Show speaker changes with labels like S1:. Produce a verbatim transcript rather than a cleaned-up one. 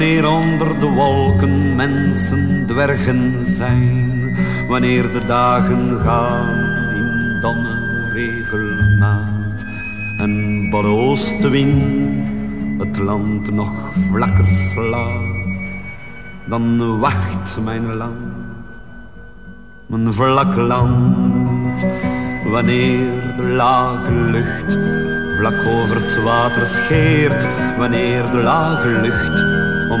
S1: Wanneer onder de wolken mensen dwergen zijn, wanneer de dagen gaan in domme regelmaat en de oostenwind het land nog vlakker slaat, dan wacht mijn land, mijn vlak land, wanneer de lage lucht vlak over het water scheert, wanneer de lage lucht